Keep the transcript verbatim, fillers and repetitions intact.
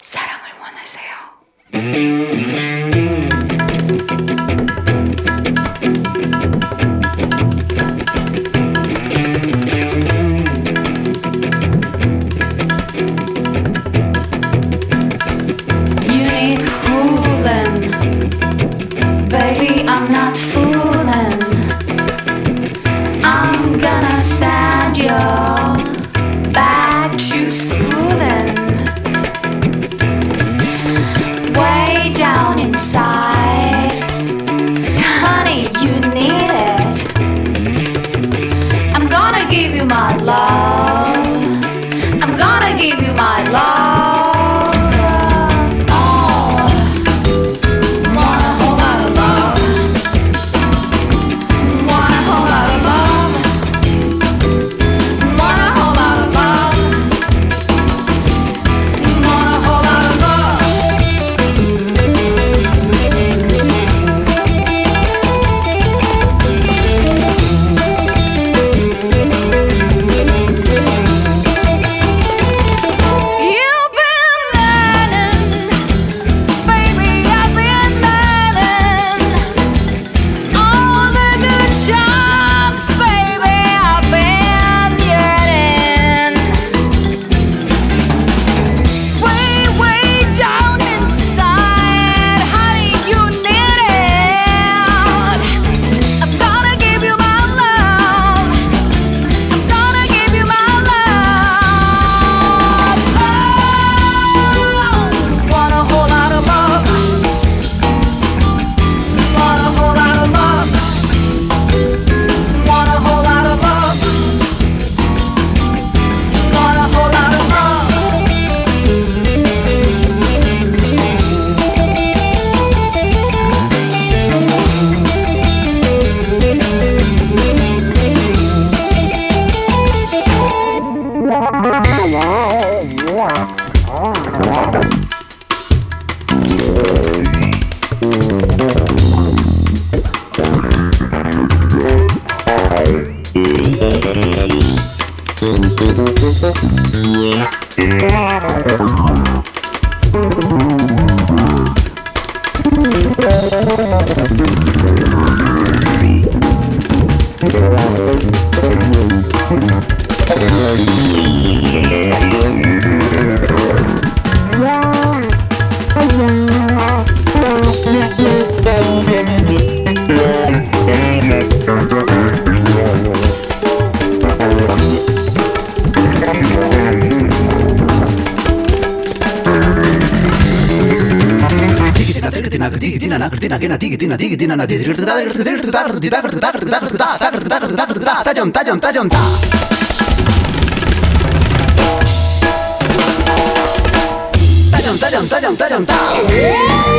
사랑을 원하세요? You need fooling, baby, I'm not fooling. I'm gonna send you back to schooling. Way down inside, honey, you need it. I'm gonna give you my love. I'm gonna give you my love. Oh, want a whole lot of love. Want a whole lot of love. Want a whole lot of love. Want a whole lot of love. You've been learning, baby, I've been learning all the good jobs, baby, I've been yearning. Way, way down inside, honey, you need it. I'm gonna give you my love. I'm gonna give you my love. Oh, want a whole lot of love. Want a whole lot of love. Want a whole lot of love. Want a whole lot of 따점 따점 따점 따 따점 따점 따점 따점 따